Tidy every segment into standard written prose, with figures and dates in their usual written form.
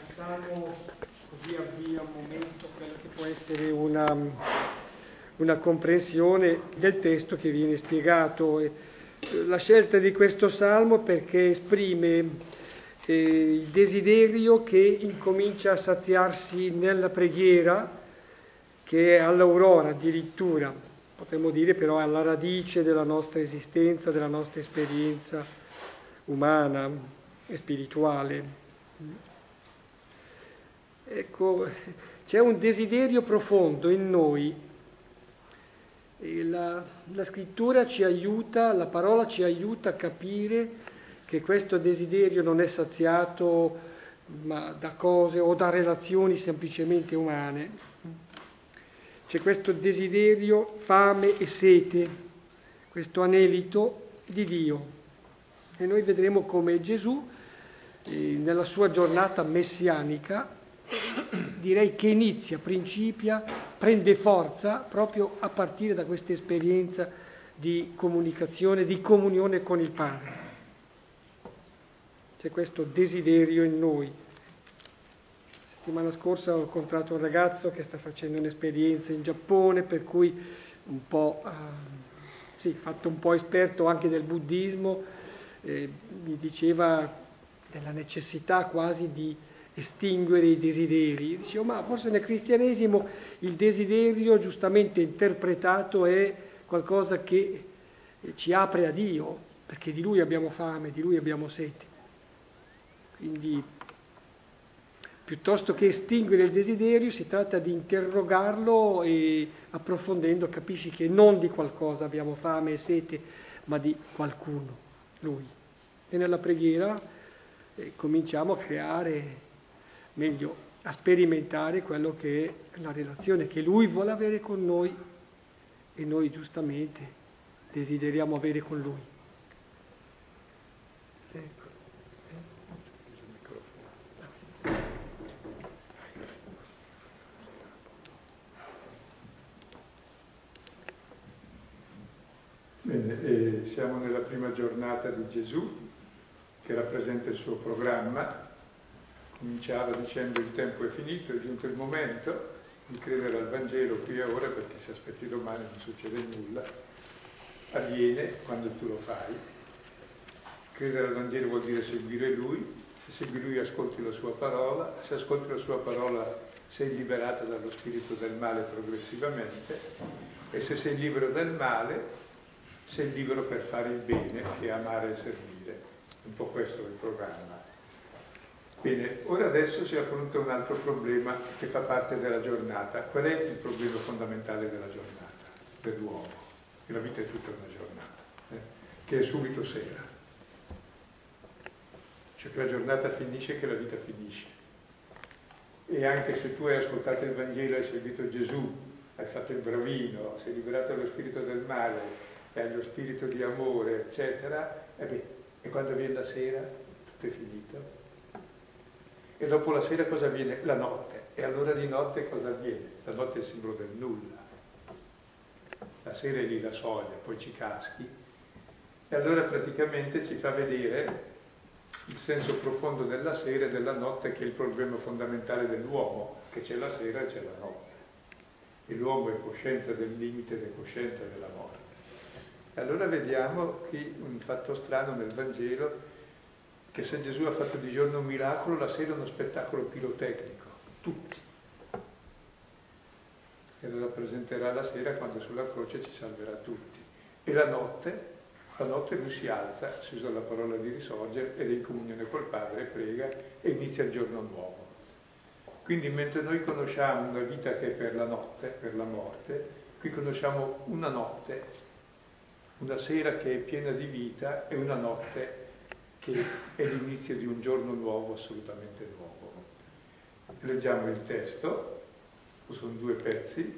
il Salmo così avvia un momento, quello che può essere una comprensione del testo che viene spiegato. La scelta di questo Salmo perché esprime il desiderio che incomincia a saziarsi nella preghiera, che è all'aurora addirittura, potremmo dire però alla radice della nostra esistenza, della nostra esperienza umana e spirituale. Ecco, c'è un desiderio profondo in noi. E la scrittura ci aiuta, la parola ci aiuta a capire che questo desiderio non è saziato ma da cose o da relazioni semplicemente umane. C'è questo desiderio, fame e sete, questo anelito di Dio. E noi vedremo come Gesù, nella sua giornata messianica, direi che principia, prende forza proprio a partire da questa esperienza di comunicazione, di comunione con il Padre. C'è questo desiderio in noi. La settimana scorsa ho incontrato un ragazzo che sta facendo un'esperienza in Giappone, per cui fatto un po' esperto anche del buddismo, mi diceva della necessità quasi di estinguere i desideri. Dicevo, ma forse nel cristianesimo il desiderio, giustamente interpretato, è qualcosa che ci apre a Dio, perché di Lui abbiamo fame, di Lui abbiamo sete. Quindi, piuttosto che estinguere il desiderio, si tratta di interrogarlo e approfondendo capisci che non di qualcosa abbiamo fame e sete, ma di qualcuno, Lui. E nella preghiera cominciamo a creare, meglio, a sperimentare quello che è la relazione che Lui vuole avere con noi e noi giustamente desideriamo avere con Lui. Ecco. Bene, siamo nella prima giornata di Gesù, che rappresenta il suo programma. Cominciava dicendo: il tempo è finito, è giunto il momento di credere al Vangelo qui e ora, perché se aspetti domani non succede nulla. Avviene quando tu lo fai. Credere al Vangelo vuol dire seguire Lui. Se segui Lui ascolti la sua parola, se ascolti la sua parola sei liberato dallo spirito del male progressivamente, e se sei libero dal male sei libero per fare il bene, che è amare e servire. Un po' questo è il programma. Bene, ora adesso si affronta un altro problema che fa parte della giornata. Qual è il problema fondamentale della giornata, dell'uomo? Che la vita è tutta una giornata, che è subito sera. Cioè che la giornata finisce, che la vita finisce. E anche se tu hai ascoltato il Vangelo, hai seguito Gesù, hai fatto il bravino, sei liberato dallo spirito del male e allo spirito di amore, eccetera, e quando viene la sera tutto è finito. E dopo la sera cosa avviene? La notte. E allora di notte cosa avviene? La notte è il simbolo del nulla. La sera è lì la soglia, poi ci caschi. E allora praticamente ci fa vedere il senso profondo della sera e della notte, che è il problema fondamentale dell'uomo, che c'è la sera e c'è la notte. E l'uomo è coscienza del limite ed è coscienza della morte. E allora vediamo qui un fatto strano nel Vangelo, che se Gesù ha fatto di giorno un miracolo, la sera è uno spettacolo pirotecnico, tutti. E lo rappresenterà la sera quando sulla croce ci salverà tutti. E la notte lui si alza, si usa la parola di risorgere, ed è in comunione col Padre, prega e inizia il giorno nuovo. Quindi mentre noi conosciamo una vita che è per la notte, per la morte, qui conosciamo una notte, una sera che è piena di vita e una notte che è l'inizio di un giorno nuovo, assolutamente nuovo. Leggiamo il testo, sono 2 pezzi,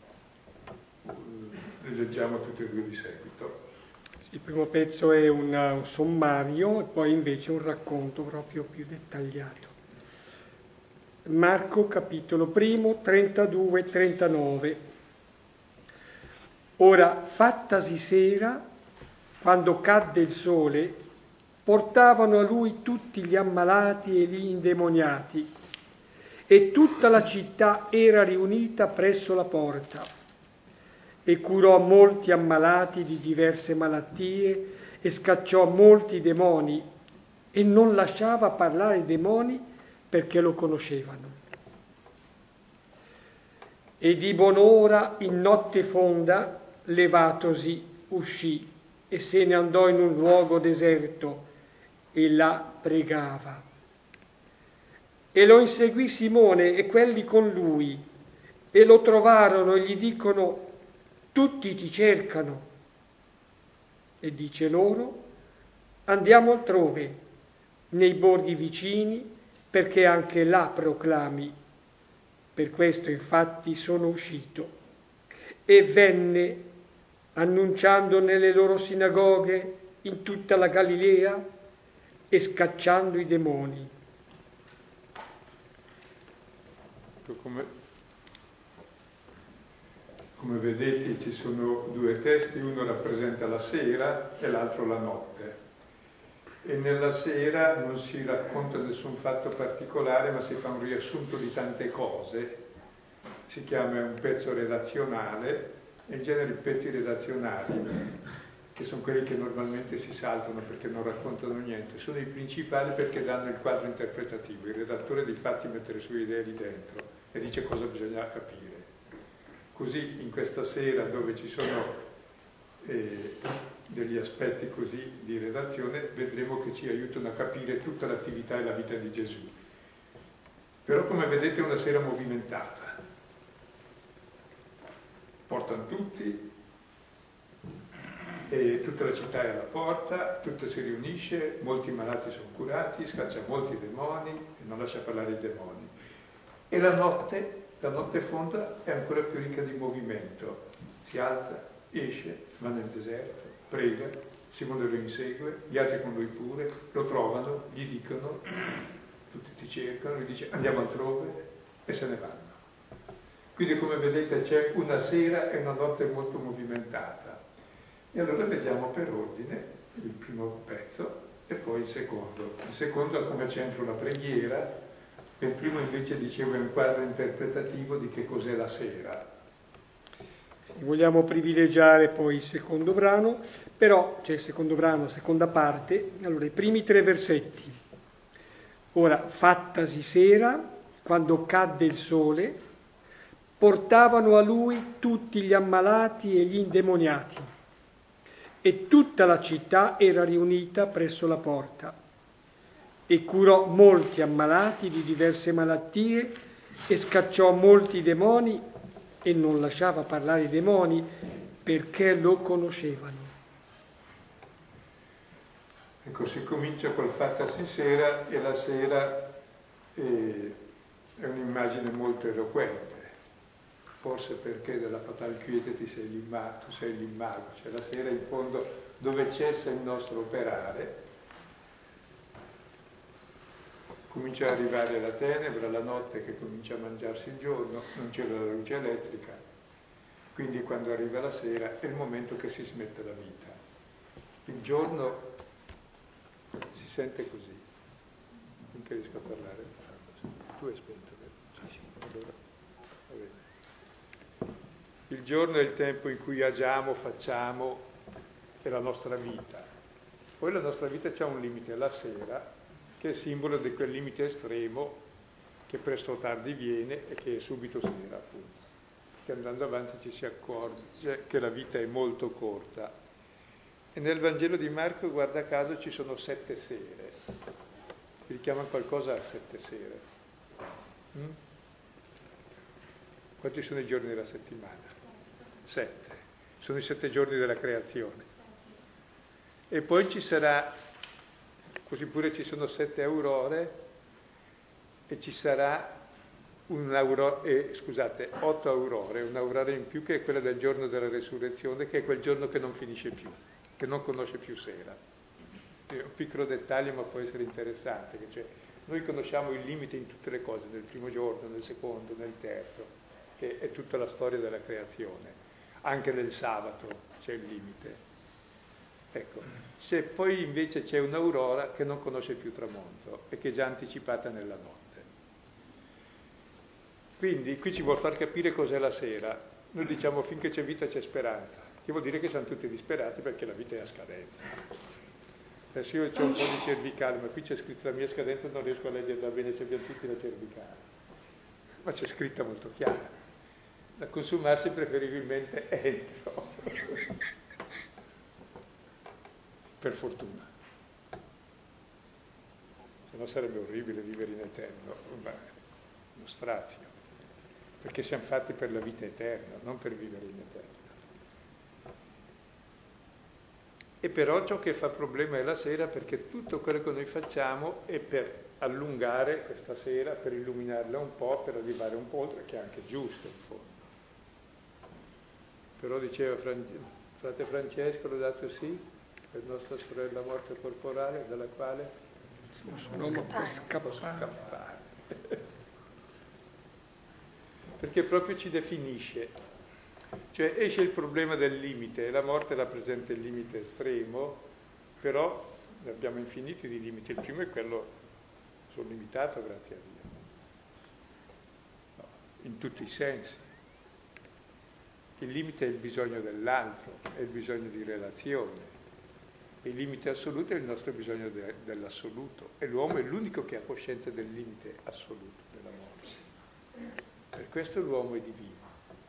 li leggiamo tutti e 2 di seguito. Il primo pezzo è un sommario e poi invece un racconto proprio più dettagliato. Marco capitolo 1, 32-39. Ora, fattasi sera, quando cadde il sole, portavano a lui tutti gli ammalati e gli indemoniati e tutta la città era riunita presso la porta, e curò molti ammalati di diverse malattie e scacciò molti demoni, e non lasciava parlare i demoni perché lo conoscevano. E di buon'ora in notte fonda, levatosi, uscì e se ne andò in un luogo deserto e là pregava. E lo inseguì Simone e quelli con lui, e lo trovarono e gli dicono: tutti ti cercano. E dice loro: andiamo altrove, nei borghi vicini, perché anche là proclami. Per questo infatti sono uscito. E venne, annunciando nelle loro sinagoghe in tutta la Galilea e scacciando i demoni. Come vedete ci sono due testi, uno rappresenta la sera e l'altro la notte. E nella sera non si racconta nessun fatto particolare, ma si fa un riassunto di tante cose. Si chiama un pezzo redazionale, e in genere i pezzi redazionali, che sono quelli che normalmente si saltano perché non raccontano niente, sono i principali perché danno il quadro interpretativo. Il redattore di fatti mette le sue idee lì dentro e dice cosa bisogna capire. Così in questa sera, dove ci sono degli aspetti così di redazione, vedremo che ci aiutano a capire tutta l'attività e la vita di Gesù. Però come vedete è una sera movimentata. Portano tutti, e tutta la città è alla porta, tutta si riunisce, molti malati sono curati, scaccia molti demoni e non lascia parlare i demoni. E la notte fonda è ancora più ricca di movimento. Si alza, esce, va nel deserto, prega, Simone lo insegue, gli altri con lui pure, lo trovano, gli dicono, tutti ti cercano, gli dice andiamo altrove e se ne vanno. Quindi come vedete c'è una sera e una notte molto movimentata. E allora vediamo per ordine il primo pezzo e poi il secondo. Il secondo ha come centro la preghiera, e il primo invece dicevo è un quadro interpretativo di che cos'è la sera. Vogliamo privilegiare poi il secondo brano, però c'è il secondo brano, seconda parte, allora i primi 3 versetti. Ora, fattasi sera, quando cadde il sole, portavano a lui tutti gli ammalati e gli indemoniati, e tutta la città era riunita presso la porta, e curò molti ammalati di diverse malattie e scacciò molti demoni e non lasciava parlare i demoni perché lo conoscevano. Ecco, si comincia col fattasi sera, e la sera è un'immagine molto eloquente. Forse perché della fatal quiete tu sei l'immago, cioè la sera in fondo dove cessa il nostro operare, comincia ad arrivare la tenebra, la notte che comincia a mangiarsi il giorno, non c'è la luce elettrica, quindi quando arriva la sera è il momento che si smette la vita. Il giorno si sente così, finché riesco a parlare. Tu hai spento, vero? Sì. Allora, va bene. Il giorno è il tempo in cui agiamo, facciamo, è la nostra vita. Poi la nostra vita c'ha un limite, la sera, che è simbolo di quel limite estremo che presto o tardi viene e che è subito sera, appunto. Che andando avanti ci si accorge che la vita è molto corta. E nel Vangelo di Marco, guarda caso, ci sono 7 sere. Vi richiama qualcosa a 7 sere? Quanti sono i giorni della settimana? 7. Sono i 7 giorni della creazione. E poi ci sarà, così pure ci sono 7 aurore, e ci sarà 8 aurore, un'aurora in più che è quella del giorno della resurrezione, che è quel giorno che non finisce più, che non conosce più sera. È un piccolo dettaglio, ma può essere interessante, che cioè, noi conosciamo il limite in tutte le cose, nel primo giorno, nel secondo, nel terzo, che è tutta la storia della creazione. Anche nel sabato c'è il limite. Ecco, poi invece c'è un'aurora che non conosce più tramonto e che è già anticipata nella notte. Quindi qui ci vuol far capire cos'è la sera. Noi diciamo finché c'è vita c'è speranza, che vuol dire che siamo tutti disperati perché la vita è a scadenza. Adesso io ho un po' di cervicale, ma qui c'è scritto la mia scadenza, non riesco a leggerla bene, ci abbiamo tutti la cervicale. Ma c'è scritta molto chiara, da consumarsi preferibilmente entro, per fortuna. Se no sarebbe orribile vivere in eterno, ma uno strazio, perché siamo fatti per la vita eterna, non per vivere in eterno. E però ciò che fa problema è la sera, perché tutto quello che noi facciamo è per allungare questa sera, per illuminarla un po', per arrivare un po' oltre, che è anche giusto in fondo. Però diceva frate Francesco, lodato sì, per nostra sorella morta corporale, dalla quale l'uomo può scappare. Perché proprio ci definisce. Cioè esce il problema del limite, la morte rappresenta il limite estremo, però ne abbiamo infiniti di limiti. Il primo è quello, sono limitato grazie a Dio, no, in tutti i sensi. Il limite è il bisogno dell'altro, è il bisogno di relazione. Il limite assoluto è il nostro bisogno dell'assoluto, e l'uomo è l'unico che ha coscienza del limite assoluto della morte. Per questo l'uomo è divino.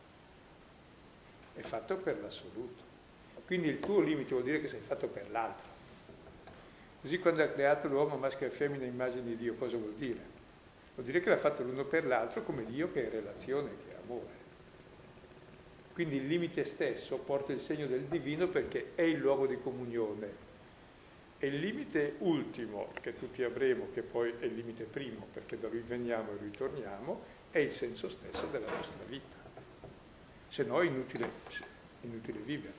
È fatto per l'assoluto. Quindi il tuo limite vuol dire che sei fatto per l'altro. Così quando ha creato l'uomo maschio e femmina a immagine di Dio, cosa vuol dire? Vuol dire che l'ha fatto l'uno per l'altro come Dio, che è relazione, che è amore. Quindi il limite stesso porta il segno del divino perché è il luogo di comunione. E il limite ultimo che tutti avremo, che poi è il limite primo, perché da lui veniamo e ritorniamo, è il senso stesso della nostra vita. Se no è inutile vivere.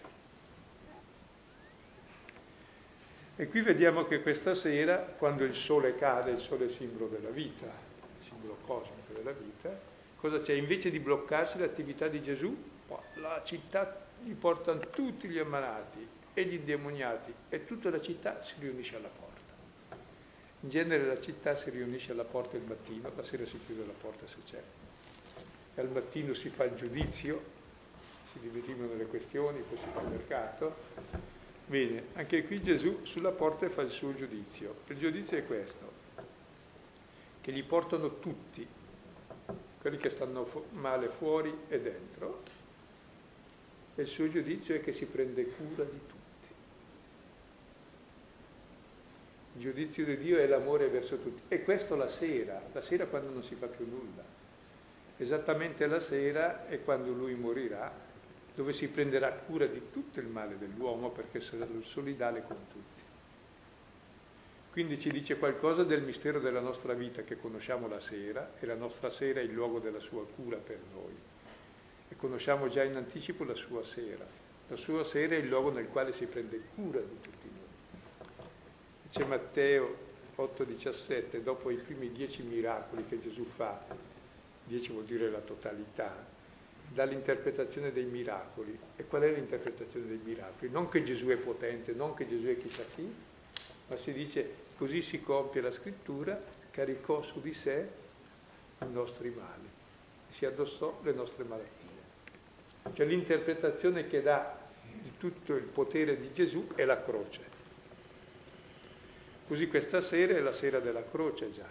E qui vediamo che questa sera, quando il sole cade, il sole è simbolo della vita, il simbolo cosmico della vita, cosa c'è? Invece di bloccarsi l'attività di Gesù, la città gli portano tutti gli ammalati e gli indemoniati e tutta la città si riunisce alla porta. In genere la città si riunisce alla porta il mattino, la sera si chiude la porta se c'è. E al mattino si fa il giudizio, si dividono le questioni, poi si fa il mercato. Bene, anche qui Gesù sulla porta fa il suo giudizio. Il giudizio è questo, che gli portano tutti, quelli che stanno male fuori e dentro, e il suo giudizio è che si prende cura di tutti. Il giudizio di Dio è l'amore verso tutti. E questo la sera quando non si fa più nulla. Esattamente la sera è quando lui morirà, dove si prenderà cura di tutto il male dell'uomo perché sarà solidale con tutti. Quindi ci dice qualcosa del mistero della nostra vita che conosciamo la sera, e la nostra sera è il luogo della sua cura per noi. E conosciamo già in anticipo la sua sera. La sua sera è il luogo nel quale si prende cura di tutti noi. Dice Matteo 8,17, dopo i primi 10 miracoli che Gesù fa, 10 vuol dire la totalità, dall'interpretazione dei miracoli. E qual è l'interpretazione dei miracoli? Non che Gesù è potente, non che Gesù è chissà chi, ma si dice così si compie la scrittura, caricò su di sé i nostri mali, si addossò le nostre malattie. Cioè l'interpretazione che dà di tutto il potere di Gesù è la croce. Così questa sera è la sera della croce già,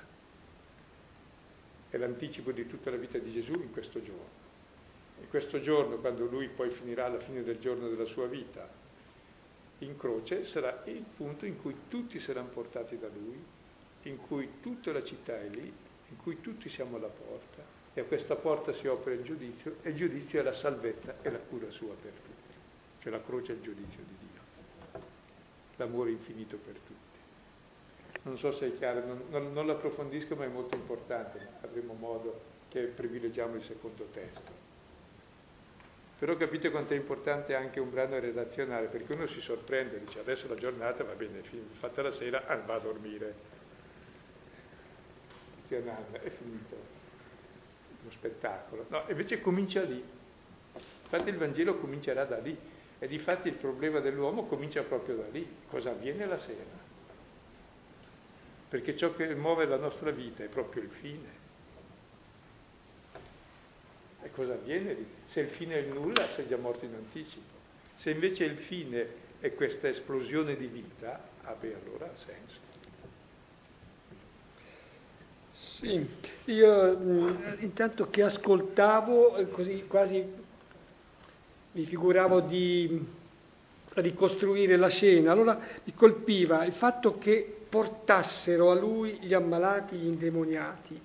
è l'anticipo di tutta la vita di Gesù in questo giorno. E questo giorno, quando lui poi finirà alla fine del giorno della sua vita in croce, sarà il punto in cui tutti saranno portati da lui, in cui tutta la città è lì, in cui tutti siamo alla porta, e a questa porta si opera il giudizio, e il giudizio è la salvezza e la cura sua per tutti. Cioè la croce è il giudizio di Dio, l'amore infinito per tutti. Non so se è chiaro, non l'approfondisco, ma è molto importante, avremo modo che privilegiamo il secondo testo. Però capite quanto è importante anche un brano relazionale, perché uno si sorprende, dice adesso la giornata va bene, fatta la sera, va a dormire. È finito lo spettacolo. No, invece comincia lì. Infatti il Vangelo comincerà da lì, e difatti il problema dell'uomo comincia proprio da lì. Cosa avviene la sera? Perché ciò che muove la nostra vita è proprio il fine. E cosa avviene lì? Se il fine è il nulla, sei già morto in anticipo. Se invece il fine è questa esplosione di vita, allora ha senso. Sì, io intanto che ascoltavo, così quasi mi figuravo di ricostruire la scena, allora mi colpiva il fatto che portassero a lui gli ammalati, gli indemoniati.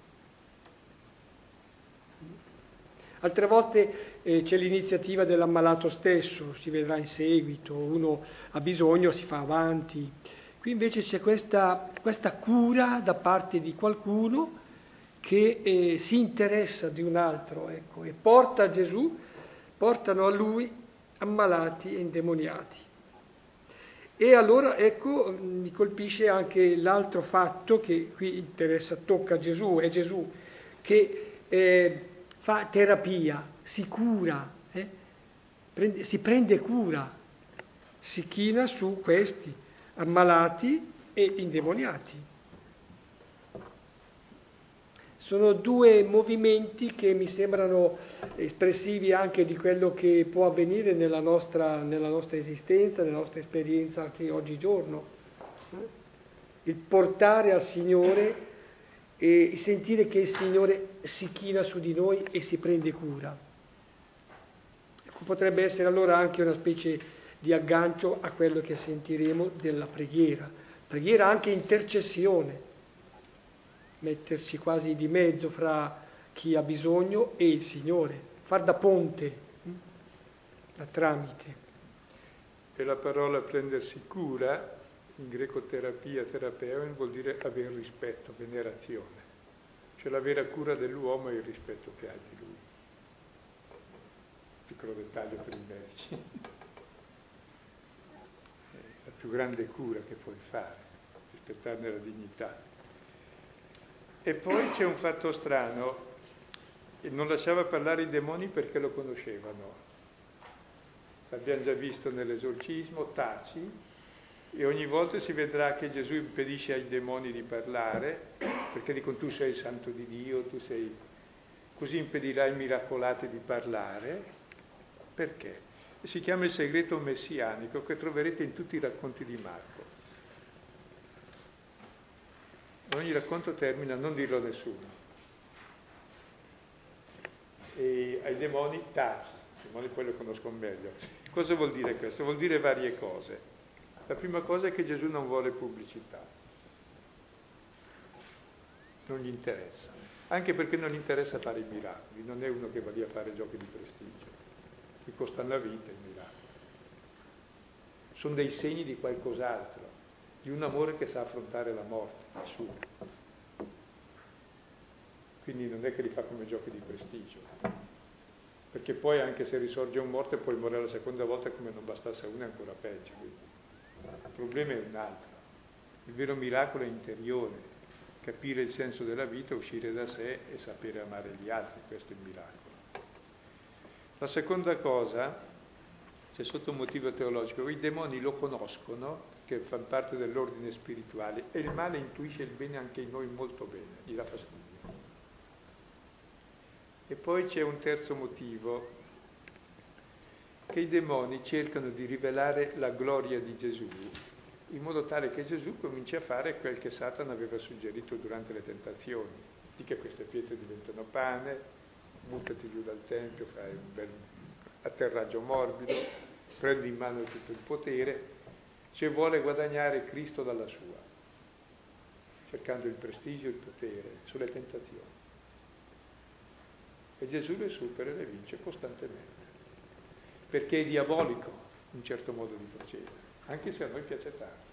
Altre volte c'è l'iniziativa dell'ammalato stesso, si vedrà in seguito, uno ha bisogno, si fa avanti. Qui invece c'è questa cura da parte di qualcuno che si interessa di un altro, ecco, e porta a Gesù, portano a lui ammalati e indemoniati. E allora, ecco, mi colpisce anche l'altro fatto che qui interessa, tocca a Gesù, è Gesù che fa terapia, si cura, si prende cura, si china su questi ammalati e indemoniati. Sono due movimenti che mi sembrano espressivi anche di quello che può avvenire nella nostra esistenza, nella nostra esperienza anche oggigiorno. Il portare al Signore e sentire che il Signore si china su di noi e si prende cura. Potrebbe essere allora anche una specie di aggancio a quello che sentiremo della preghiera anche intercessione, mettersi quasi di mezzo fra chi ha bisogno e il Signore, far da ponte, da tramite. E la parola prendersi cura, in greco terapia, terapeuen, vuol dire avere rispetto, venerazione. Cioè la vera cura dell'uomo è il rispetto che ha di lui. Piccolo dettaglio per i medici. È la più grande cura che puoi fare, rispettarne la dignità. E poi c'è un fatto strano, non lasciava parlare i demoni perché lo conoscevano. L'abbiamo già visto nell'esorcismo, taci, e ogni volta si vedrà che Gesù impedisce ai demoni di parlare, perché dicono tu sei il santo di Dio, tu sei... Così impedirà ai miracolati di parlare. Perché? Si chiama il segreto messianico che troverete in tutti i racconti di Marco. Ogni racconto termina non dirlo a nessuno. E ai demoni taci, i demoni poi lo conoscono meglio. Cosa vuol dire questo? Vuol dire varie cose. La prima cosa è che Gesù non vuole pubblicità, non gli interessa, anche perché non gli interessa fare i miracoli, non è uno che va lì a fare giochi di prestigio, gli costano la vita i miracoli. Sono dei segni di qualcos'altro, di un amore che sa affrontare la morte, il suo. Quindi non è che li fa come giochi di prestigio, perché poi anche se risorge un morto e poi muore la seconda volta come non bastasse una è ancora peggio. Quindi. Il problema è un altro. Il vero miracolo è interiore, capire il senso della vita, uscire da sé e sapere amare gli altri, questo è il miracolo. La seconda cosa, c'è sotto un motivo teologico, i demoni lo conoscono, che fanno parte dell'ordine spirituale, e il male intuisce il bene anche in noi molto bene, gli dà fastidio. E poi c'è un terzo motivo, che i demoni cercano di rivelare la gloria di Gesù, in modo tale che Gesù cominci a fare quel che Satana aveva suggerito durante le tentazioni, di che queste pietre diventano pane, buttati giù dal Tempio, fai un bel atterraggio morbido, prendi in mano tutto il potere, cioè vuole guadagnare Cristo dalla sua, cercando il prestigio e il potere sulle tentazioni. E Gesù le supera e le vince costantemente, perché è diabolico un certo modo di procedere, anche se a noi piace tanto.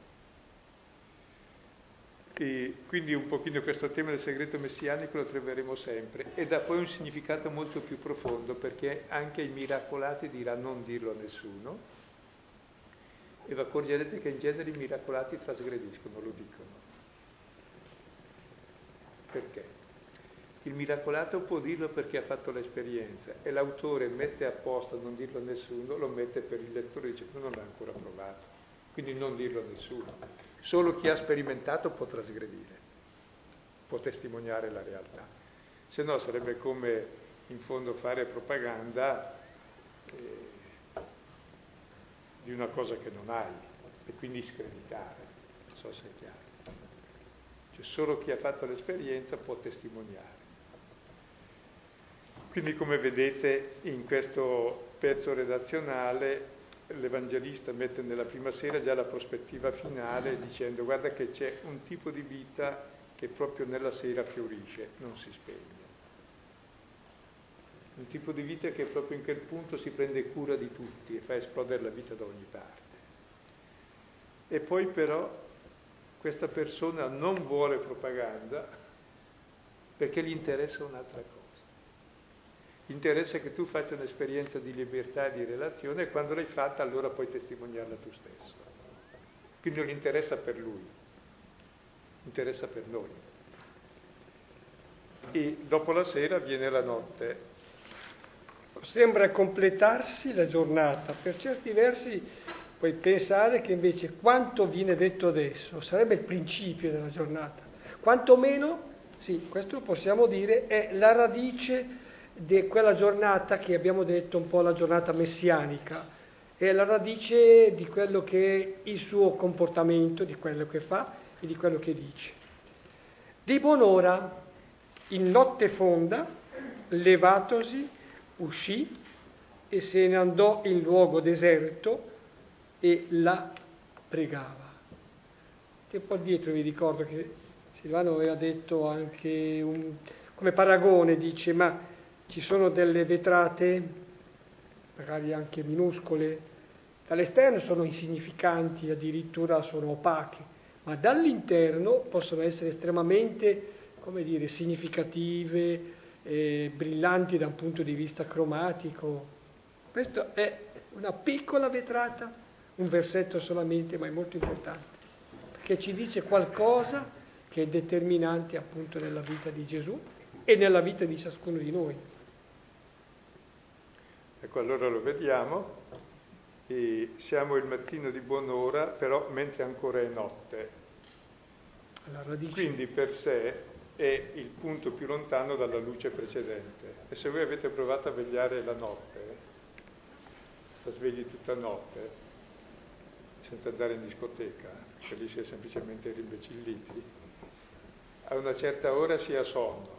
E quindi un pochino questo tema del segreto messianico lo troveremo sempre, ed ha poi un significato molto più profondo, perché anche i miracolati dirà non dirlo a nessuno, e vi accorgerete che in genere i miracolati trasgrediscono, lo dicono. Perché? Il miracolato può dirlo perché ha fatto l'esperienza, e l'autore mette apposta non dirlo a nessuno, lo mette per il lettore, dice non l'ha ancora provato, quindi non dirlo a nessuno. Solo chi ha sperimentato può trasgredire, può testimoniare la realtà. Se no sarebbe come in fondo fare propaganda di una cosa che non hai e quindi screditare, non so se è chiaro. Cioè solo chi ha fatto l'esperienza può testimoniare. Quindi come vedete in questo pezzo redazionale l'Evangelista mette nella prima sera già la prospettiva finale dicendo guarda che c'è un tipo di vita che proprio nella sera fiorisce, non si spegne. Un tipo di vita che proprio in quel punto si prende cura di tutti e fa esplodere la vita da ogni parte. E poi però questa persona non vuole propaganda perché gli interessa un'altra cosa. Gli interessa che tu faccia un'esperienza di libertà e di relazione e quando l'hai fatta allora puoi testimoniarla tu stesso. Quindi non gli interessa per lui, interessa per noi. E dopo la sera viene la notte. Sembra completarsi la giornata, per certi versi puoi pensare che invece quanto viene detto adesso sarebbe il principio della giornata, quanto meno, sì, questo possiamo dire, è la radice di quella giornata che abbiamo detto un po' la giornata messianica, è la radice di quello che è il suo comportamento, di quello che fa e di quello che dice. Di buon'ora, in notte fonda, levatosi, uscì e se ne andò in luogo deserto e la pregava. Tempo addietro vi ricordo che Silvano aveva detto anche come paragone, dice ma ci sono delle vetrate, magari anche minuscole, dall'esterno sono insignificanti, addirittura sono opache, ma dall'interno possono essere estremamente, come dire, significative, brillanti da un punto di vista cromatico. Questo è una piccola vetrata, un versetto solamente, ma è molto importante, perché ci dice qualcosa che è determinante appunto nella vita di Gesù e nella vita di ciascuno di noi. Ecco, allora lo vediamo, e siamo il mattino di buon'ora, però mentre ancora è notte. Quindi per sé è il punto più lontano dalla luce precedente. E se voi avete provato a vegliare la notte, la svegli tutta notte, senza andare in discoteca, che lì si è semplicemente rimbecilliti, a una certa ora si ha sonno,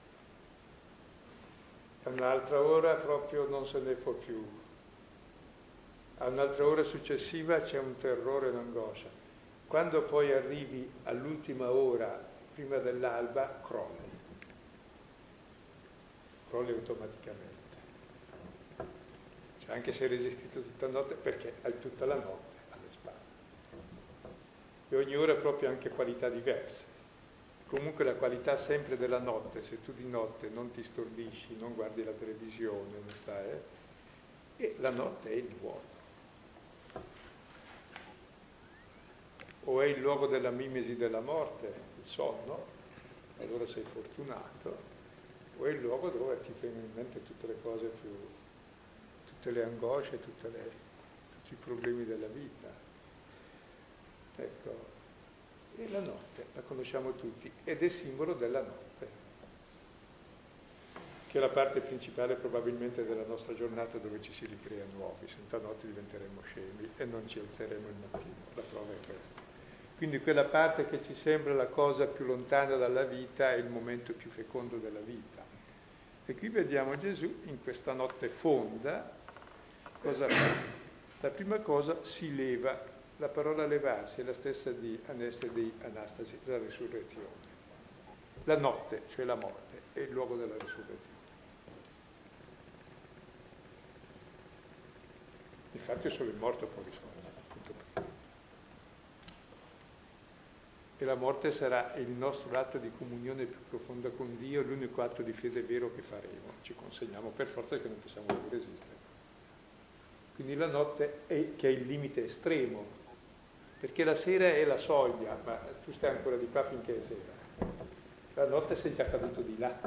a un'altra ora proprio non se ne può più, a un'altra ora successiva c'è un terrore e un'angoscia. Quando poi arrivi all'ultima ora, prima dell'alba, crolli automaticamente. Cioè, anche se hai resistito tutta la notte, perché hai tutta la notte alle spalle. E ogni ora ha proprio anche qualità diverse. Comunque la qualità sempre della notte, se tu di notte non ti stordisci, non guardi la televisione, non stai, e la notte è il vuoto. O è il luogo della mimesi della morte, il sonno, allora sei fortunato, o è il luogo dove ti vengono in mente tutte le cose più, tutte le angosce, tutti i problemi della vita. Ecco, e la notte la conosciamo tutti ed è simbolo della notte, che è la parte principale probabilmente della nostra giornata dove ci si ricrea nuovi, senza notte diventeremo scemi e non ci alzeremo il mattino, la prova è questa. Quindi quella parte che ci sembra la cosa più lontana dalla vita è il momento più fecondo della vita. E qui vediamo Gesù in questa notte fonda, cosa fa? La prima cosa si leva. La parola levarsi è la stessa di Aneste di Anastasi, la risurrezione. La notte, cioè la morte, è il luogo della risurrezione. Infatti solo il morto può risorgere. E la morte sarà il nostro atto di comunione più profonda con Dio, l'unico atto di fede vero che faremo. Ci consegniamo per forza che non possiamo più resistere. Quindi la notte che è il limite estremo, perché la sera è la soglia, ma tu stai ancora di qua finché è sera. La notte sei già caduto di là.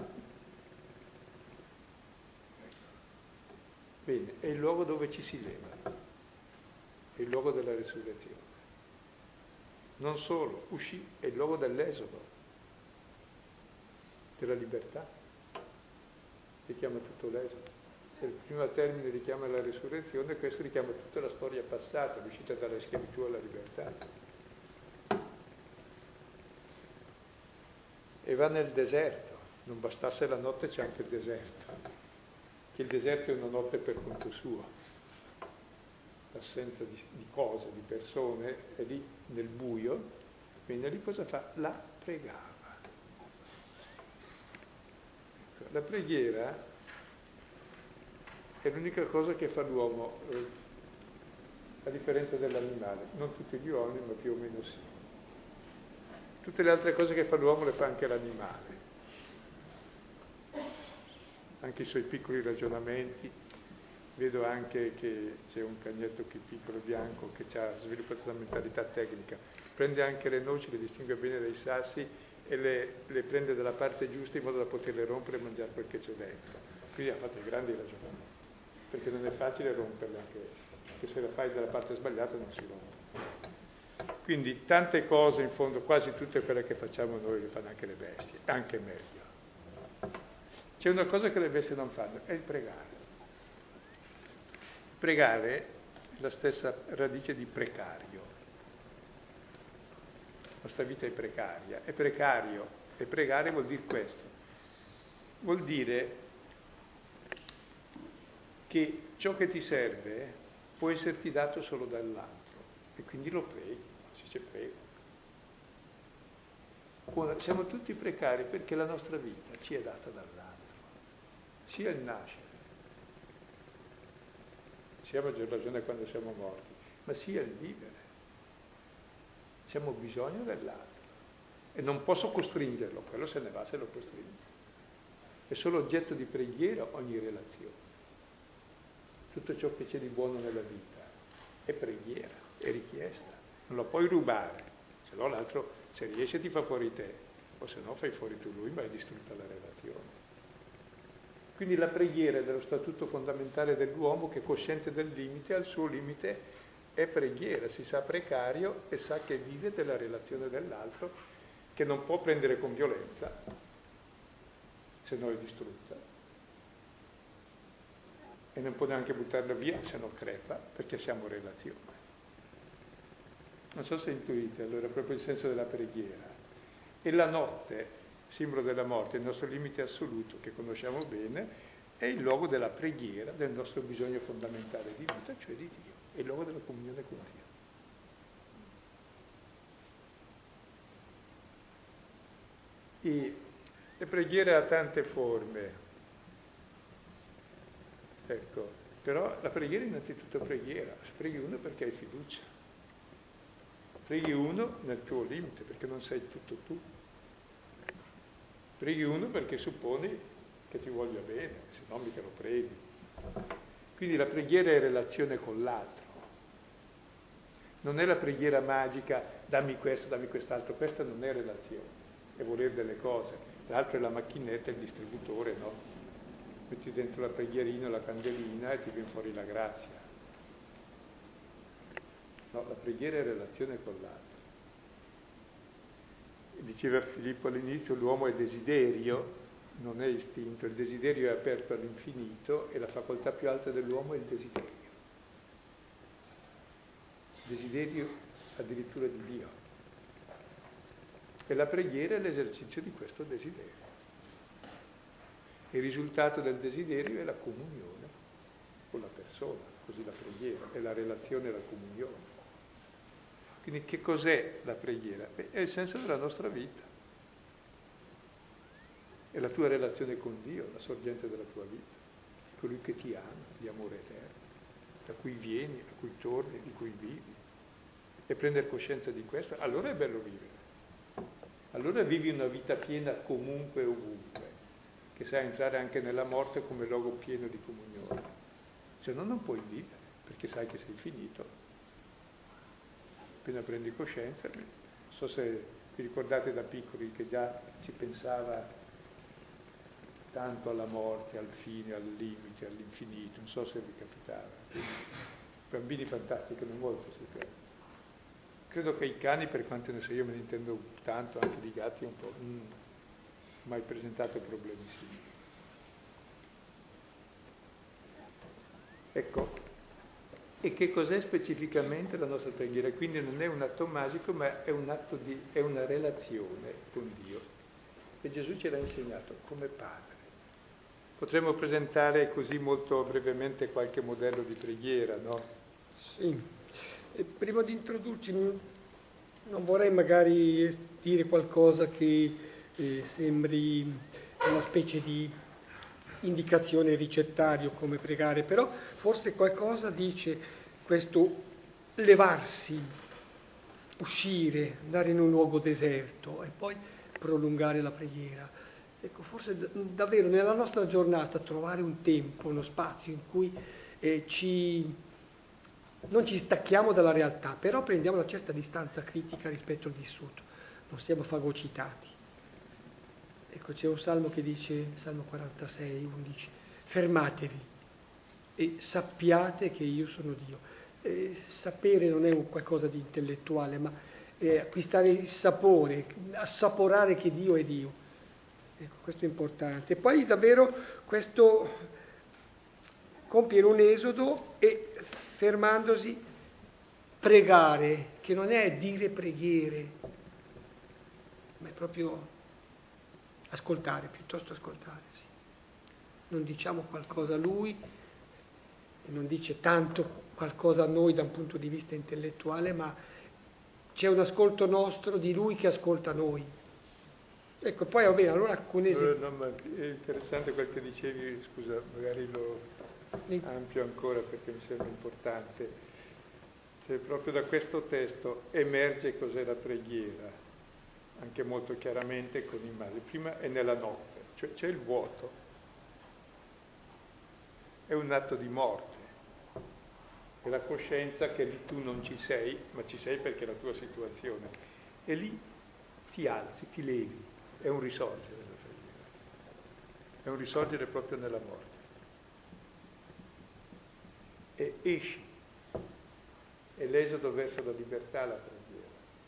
Bene, è il luogo dove ci si leva, è il luogo della risurrezione. Non solo, uscì, è il luogo dell'esodo, della libertà. richiama tutto l'esodo. Se il primo termine richiama la resurrezione, questo richiama tutta la storia passata, l'uscita dalla schiavitù alla libertà. E va nel deserto, non bastasse la notte c'è anche il deserto, che il deserto è una notte per conto suo, l'assenza di cose, di persone, è lì nel buio, quindi lì cosa fa? La pregava. La preghiera è l'unica cosa che fa l'uomo, a differenza dell'animale, non tutti gli uomini, ma più o meno sì. Tutte le altre cose che fa l'uomo le fa anche l'animale, anche i suoi piccoli ragionamenti. Vedo anche che c'è un cagnetto qui piccolo bianco che ha sviluppato una mentalità tecnica, prende anche le noci, le distingue bene dai sassi e le prende dalla parte giusta in modo da poterle rompere e mangiare quel che c'è dentro. Quindi ha fatto grandi ragionamenti, perché non è facile romperle, anche se la fai dalla parte sbagliata non si rompe. Quindi tante cose, in fondo, quasi tutte quelle che facciamo noi le fanno anche le bestie, anche meglio. C'è una cosa che le bestie non fanno, è il pregare. Pregare è la stessa radice di precario. La nostra vita è precaria, è precario, e pregare vuol dire questo. Vuol dire che ciò che ti serve può esserti dato solo dall'altro, e quindi lo preghi, si dice prego. Siamo tutti precari perché la nostra vita ci è data dall'altro, sia il nascere, sia a maggior ragione quando siamo morti, ma sia il vivere. Siamo bisogno dell'altro e non posso costringerlo, quello se ne va se lo costringo. È solo oggetto di preghiera ogni relazione. Tutto ciò che c'è di buono nella vita è preghiera, è richiesta, non lo puoi rubare, se no l'altro se riesce ti fa fuori te, o se no fai fuori tu lui, ma è distrutta la relazione. Quindi la preghiera è dello statuto fondamentale dell'uomo che, cosciente del limite, al suo limite è preghiera, si sa precario e sa che vive della relazione dell'altro, che non può prendere con violenza, se no è distrutta, e non può neanche buttarla via, se no crepa, perché siamo relazione. Non so se intuite, allora, proprio il senso della preghiera. E la notte, simbolo della morte, il nostro limite assoluto, che conosciamo bene, è il luogo della preghiera, del nostro bisogno fondamentale di vita, cioè di Dio, è il luogo della comunione con Dio. E la preghiera ha tante forme, ecco, però la preghiera è innanzitutto preghiera, preghi uno perché hai fiducia, preghi uno nel tuo limite, perché non sei tutto tu. Preghi uno perché supponi che ti voglia bene, se no mica lo preghi. Quindi la preghiera è relazione con l'altro. Non è la preghiera magica, dammi questo, dammi quest'altro, questa non è relazione, è voler delle cose. L'altro è la macchinetta, il distributore, no? Metti dentro la preghierina, la candelina e ti viene fuori la grazia. No, la preghiera è relazione con l'altro. Diceva Filippo all'inizio, l'uomo è desiderio, non è istinto, il desiderio è aperto all'infinito e la facoltà più alta dell'uomo è il desiderio. Desiderio addirittura di Dio. E la preghiera è l'esercizio di questo desiderio. Il risultato del desiderio è la comunione con la persona, così la preghiera, è la relazione e la comunione. Quindi che cos'è la preghiera? È il senso della nostra vita. È la tua relazione con Dio, la sorgente della tua vita. Colui che ti ama, di amore eterno, da cui vieni, a cui torni, di cui vivi. E prendere coscienza di questo, allora è bello vivere. Allora vivi una vita piena comunque e ovunque, che sa entrare anche nella morte come luogo pieno di comunione. Se no non puoi vivere, perché sai che sei finito. Appena prendi coscienza, non so se vi ricordate da piccoli che già si pensava tanto alla morte, al fine, al limite, all'infinito, non so se vi capitava. I bambini fantasticano molto su questo. Credo che i cani, per quanto ne so io, me ne intendo tanto, anche di gatti un po', mai presentato problemi simili. Ecco, e che cos'è specificamente la nostra preghiera? Quindi non è un atto magico, ma è un atto è una relazione con Dio. E Gesù ce l'ha insegnato come Padre. Potremmo presentare così molto brevemente qualche modello di preghiera, no? Sì. E prima di introdurci, non vorrei magari dire qualcosa che sembri una specie di indicazione ricettario come pregare, però forse qualcosa dice questo levarsi, uscire, andare in un luogo deserto e poi prolungare la preghiera. Ecco, forse davvero nella nostra giornata trovare un tempo, uno spazio in cui non ci stacchiamo dalla realtà, però prendiamo una certa distanza critica rispetto al vissuto, non siamo fagocitati. Ecco, c'è un salmo che dice, Salmo 46, 11, fermatevi e sappiate che io sono Dio. Sapere non è qualcosa di intellettuale, ma acquistare il sapore, assaporare che Dio è Dio. Ecco, questo è importante. E poi davvero questo compiere un esodo e fermandosi pregare, che non è dire preghiere, ma è proprio ascoltare, piuttosto ascoltare, sì. Non diciamo qualcosa a Lui, e non dice tanto qualcosa a noi da un punto di vista intellettuale, ma c'è un ascolto nostro di Lui che ascolta noi. Ecco, poi va bene, allora con No, ma è interessante quel che dicevi, scusa, magari lo ampio ancora perché mi sembra importante. Cioè, proprio da questo testo emerge cos'è la preghiera, anche molto chiaramente con immagini. Prima è nella notte, cioè c'è il vuoto, è un atto di morte, è la coscienza che lì tu non ci sei, ma ci sei perché è la tua situazione, e lì ti alzi, ti levi, è un risorgere la preghiera, è un risorgere proprio nella morte, e esci, è l'esodo verso la libertà la preghiera.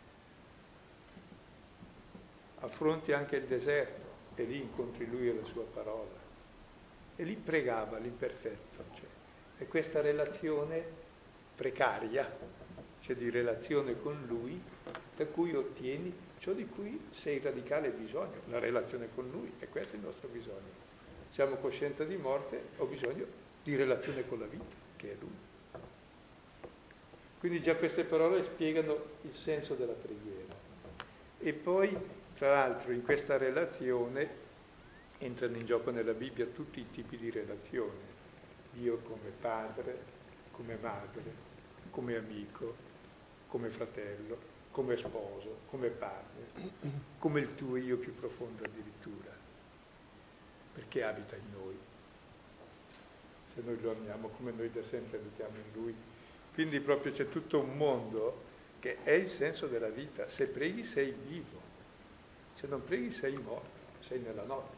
Affronti anche il deserto e lì incontri Lui e la Sua parola. E lì pregava l'imperfetto. Cioè, è questa relazione precaria, cioè di relazione con Lui, da cui ottieni ciò di cui sei in radicale bisogno, la relazione con Lui, e questo è il nostro bisogno. Siamo coscienza di morte, ho bisogno di relazione con la vita, che è Lui. Quindi già queste parole spiegano il senso della preghiera. E poi, tra l'altro, in questa relazione entrano in gioco nella Bibbia tutti i tipi di relazione. Dio come padre, come madre, come amico, come fratello, come sposo, come partner, come il tuo io più profondo addirittura, perché abita in noi. Se noi lo amiamo come noi da sempre abitiamo in Lui. Quindi proprio c'è tutto un mondo che è il senso della vita. Se preghi sei vivo, se non preghi sei morto, sei nella notte.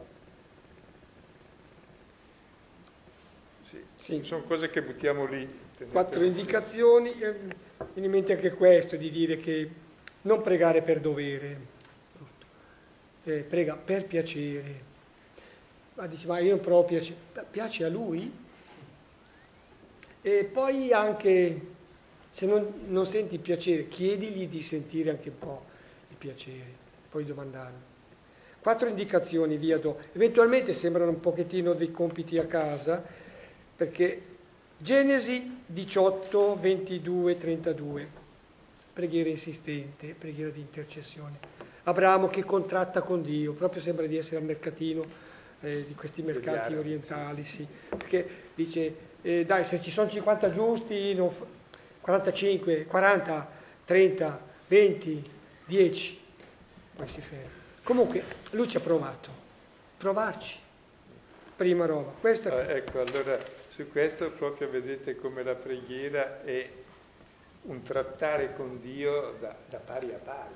Sì. Sono cose che buttiamo lì. 4 indicazioni, viene in mente anche questo, di dire che non pregare per dovere, prega per piacere. Ma dici, ma io non provo piacere, piace a Lui? E poi anche, se non senti il piacere, chiedigli di sentire anche un po' il piacere, poi domandarlo. 4 indicazioni, via do. Eventualmente sembrano un pochettino dei compiti a casa, perché Genesi 18, 22, 32, preghiera insistente, preghiera di intercessione. Abramo che contratta con Dio, proprio sembra di essere al mercatino di questi mercati orientali, sì, perché dice, dai, se ci sono 50 giusti, 45, 40, 30, 20, 10, poi si ferma. Comunque, lui ci ha provato, provarci, prima roba. Questa ecco, allora su questo proprio vedete come la preghiera è un trattare con Dio da pari a pari,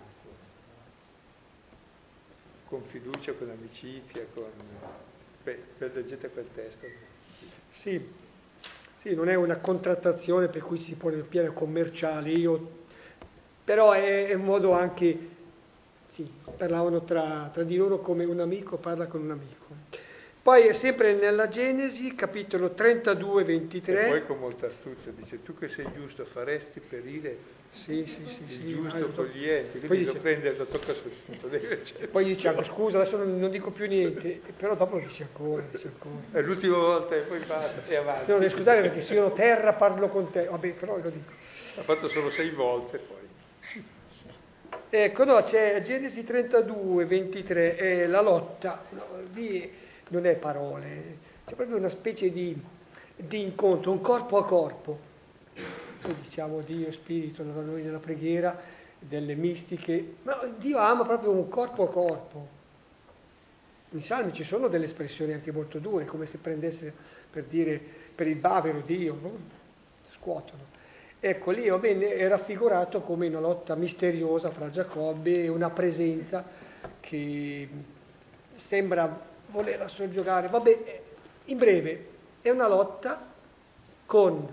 con fiducia, con amicizia, leggete quel testo. Sì, non è una contrattazione per cui si pone il piano commerciale, però è un modo anche, sì, parlavano tra di loro come un amico parla con un amico. Poi sempre nella Genesi, capitolo 32, 23. E poi con molta astuzia dice: tu che sei giusto faresti perire il giusto con gli enti. Quindi lo prende e lo tocca sul punto. Poi dice anche: scusa, adesso non dico più niente, però dopo lo dice ancora. È l'ultima volta e poi basta, e avanti. No, scusate perché se io ero terra parlo con te. Vabbè, però lo dico. Ha fatto solo 6 volte poi. Ecco, no, c'è Genesi 32, 23, è la lotta, no, lì non è parole, c'è proprio una specie di incontro, un corpo a corpo. Noi diciamo Dio, Spirito, da noi nella preghiera, delle mistiche, ma Dio ama proprio un corpo a corpo. Nei Salmi ci sono delle espressioni anche molto dure, come se prendesse per dire per il bavero Dio, no? Scuotono. Ecco, lì è raffigurato come una lotta misteriosa fra Giacobbe e una presenza che sembra voler soggiogare. Vabbè, in breve, è una lotta con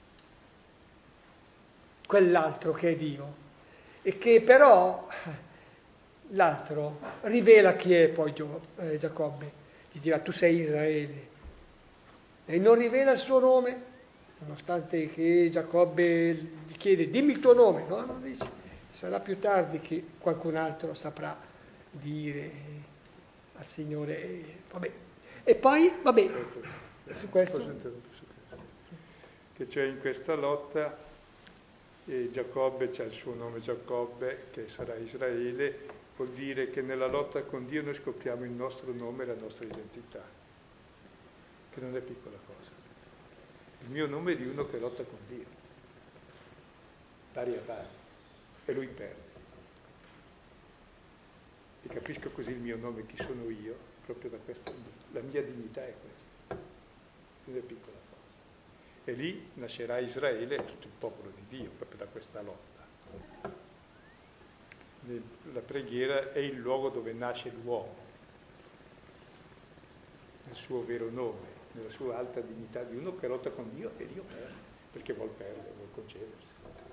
quell'altro che è Dio e che però l'altro rivela chi è poi Giacobbe. Gli dirà: tu sei Israele. E non rivela il suo nome, nonostante che Giacobbe gli chiede: dimmi il tuo nome. No, non dice. Sarà più tardi che qualcun altro saprà dire al Signore. Vabbè. E poi, vabbè, su questo. Che c'è in questa lotta, Giacobbe c'ha il suo nome Giacobbe, che sarà Israele, vuol dire che nella lotta con Dio noi scopriamo il nostro nome e la nostra identità, che non è piccola cosa. Il mio nome è di uno che lotta con Dio, pari a pari, e lui perde. E capisco così il mio nome, chi sono io, proprio da questa, la mia dignità è questa, non è piccola cosa. E lì nascerà Israele e tutto il popolo di Dio, proprio da questa lotta. La preghiera è il luogo dove nasce l'uomo, nel suo vero nome, nella sua alta dignità di uno che lotta con Dio e Dio perde, perché vuol perdere, vuol concedersi.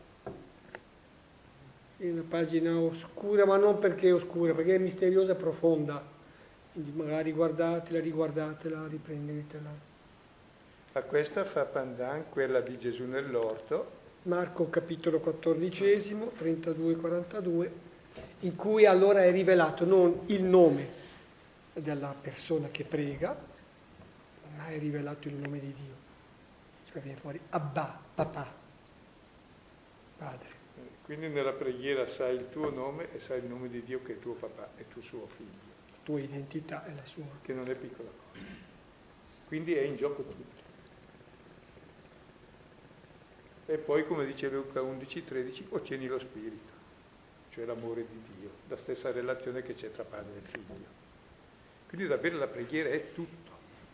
È una pagina oscura, ma non perché è oscura, perché è misteriosa e profonda. Quindi magari guardatela, riguardatela, riprendetela. A questa fa pandan quella di Gesù nell'orto. Marco capitolo 14, 32-42, in cui allora è rivelato non il nome della persona che prega, ma è rivelato il nome di Dio. Cioè viene fuori Abba, papà, padre. Quindi nella preghiera sai il tuo nome e sai il nome di Dio che è tuo papà e tu suo figlio. La tua identità è la sua. Che non è piccola cosa. Quindi è in gioco tutto. E poi, come dice Luca 11,13, ottieni lo spirito, cioè l'amore di Dio, la stessa relazione che c'è tra padre e figlio. Quindi davvero la preghiera è tutto.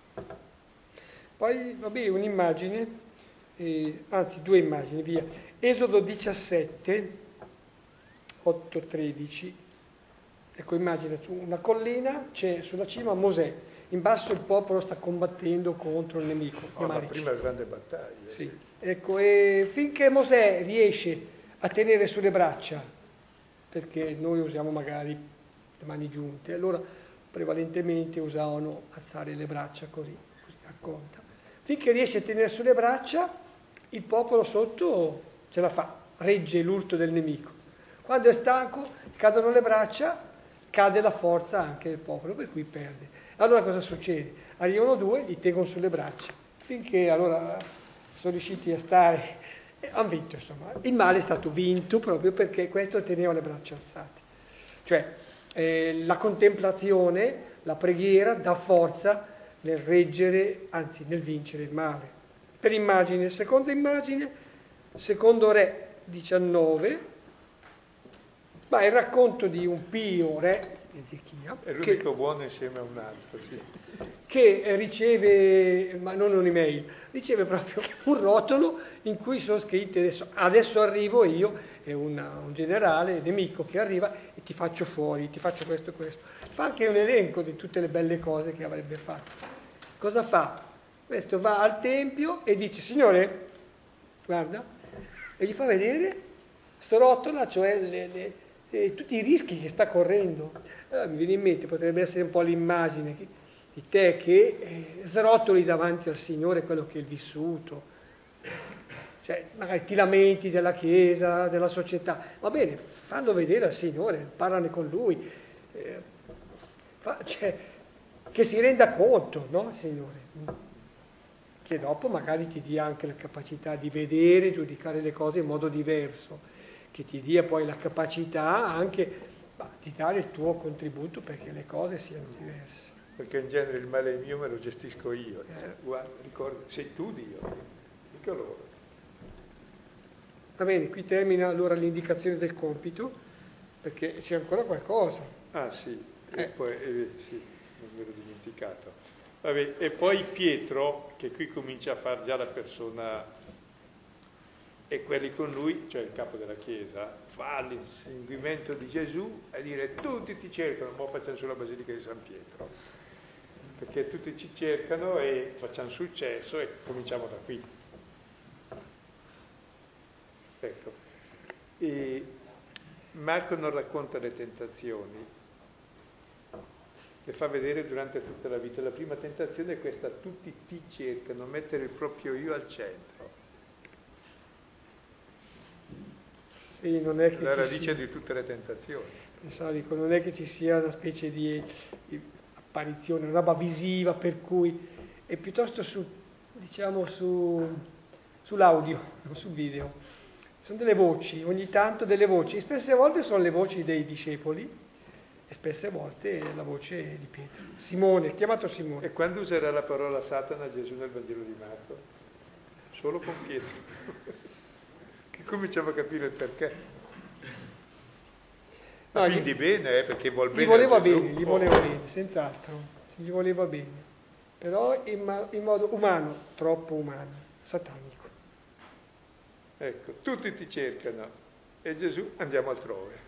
Poi, vabbè, un'immagine, anzi 2 immagini, via. Esodo 17, 8-13. Ecco, immagina su una collina, c'è sulla cima Mosè, in basso il popolo sta combattendo contro il nemico. La prima grande battaglia. Sì. Ecco, e finché Mosè riesce a tenere sulle braccia, perché noi usiamo magari le mani giunte, allora prevalentemente usavano alzare le braccia così racconta. Finché riesce a tenere sulle braccia, il popolo sotto ce la fa, regge l'urto del nemico. Quando è stanco, cadono le braccia, cade la forza anche del popolo, per cui perde. Allora cosa succede? Arrivano 2, li tengono sulle braccia, finché allora sono riusciti a stare, hanno vinto insomma. Il male è stato vinto proprio perché questo teneva le braccia alzate. Cioè la contemplazione, la preghiera dà forza nel reggere, anzi nel vincere il male. Per immagine, seconda immagine, secondo Re 19, ma è il racconto di un pio re, Ezechia, è l'unico buono insieme a un altro, sì. Che riceve, ma non un'email, riceve proprio un rotolo in cui sono scritti adesso arrivo io, è un generale nemico che arriva e ti faccio fuori, ti faccio questo e questo. Fa anche un elenco di tutte le belle cose che avrebbe fatto. Cosa fa? Questo va al tempio e dice: Signore, guarda, e gli fa vedere sto rotolo, cioè tutti i rischi che sta correndo. Allora mi viene in mente, potrebbe essere un po' l'immagine, di te che srotoli davanti al Signore quello che è il vissuto, cioè magari ti lamenti della Chiesa, della società, va bene, fallo vedere al Signore, parlane con Lui, cioè, che si renda conto, no, Signore? Che dopo magari ti dia anche la capacità di vedere, giudicare le cose in modo diverso, che ti dia poi la capacità anche di dare il tuo contributo perché le cose siano diverse. Perché in genere il male è mio, me lo gestisco io. Guarda, ricorda, sei tu Dio, mica loro. Va bene, qui termina allora l'indicazione del compito, perché c'è ancora qualcosa. Ah sì, e poi, sì, non me l'ho dimenticato. Vabbè, e poi Pietro, che qui comincia a fare già la persona, e quelli con lui, cioè il capo della Chiesa, fa l'inseguimento di Gesù e dire tutti ti cercano, ma facciamo sulla Basilica di San Pietro, perché tutti ci cercano e facciamo successo e cominciamo da qui. Ecco. E Marco non racconta le tentazioni, le fa vedere durante tutta la vita. La prima tentazione è questa: tutti ti cercano, mettere il proprio io al centro. Sì, non è che la ci radice sia, di tutte le tentazioni. dico, non è che ci sia una specie di apparizione, una roba visiva per cui è piuttosto sull'audio, non sul video. Sono delle voci, ogni tanto delle voci, spesse volte sono le voci dei discepoli e spesse volte la voce di Pietro. Simone, chiamato Simone. E quando userà la parola Satana Gesù nel Vangelo di Marco? Solo con Pietro. Che cominciamo a capire il perché. No, quindi bene, perché vuol bene. Gli voleva bene, senz'altro, gli voleva bene, però in modo umano, troppo umano, satanico. Ecco, tutti ti cercano e Gesù andiamo altrove.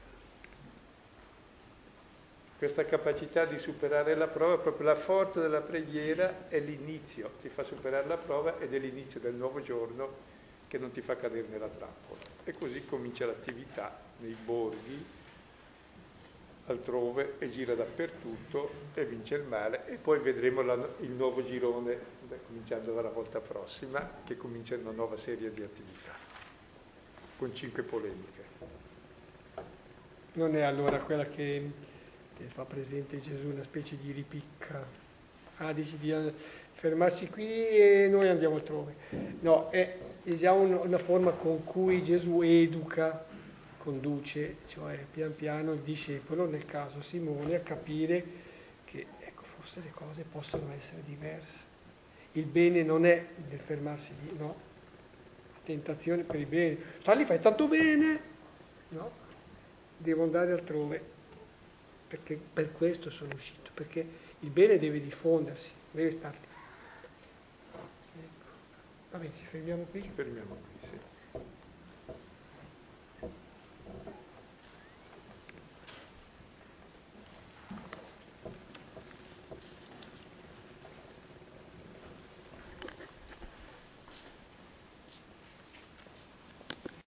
Questa capacità di superare la prova, proprio la forza della preghiera è l'inizio, ti fa superare la prova ed è l'inizio del nuovo giorno che non ti fa cadere nella trappola. E così comincia l'attività nei borghi, altrove, e gira dappertutto e vince il male. E poi vedremo il nuovo girone, cominciando dalla volta prossima, che comincia una nuova serie di attività, con 5 polemiche. Non è allora quella che fa presente Gesù, una specie di ripicca. Dici di fermarsi qui e noi andiamo altrove. No, è già una forma con cui Gesù educa, conduce, cioè pian piano il discepolo, nel caso Simone, a capire che forse le cose possono essere diverse. Il bene non è nel fermarsi lì, no? La tentazione per il bene. Sta lì, fai tanto bene, no? Devo andare altrove, perché per questo sono uscito, perché il bene deve diffondersi, deve starti. Ecco. Va bene, ci fermiamo qui? Ci fermiamo qui, sì.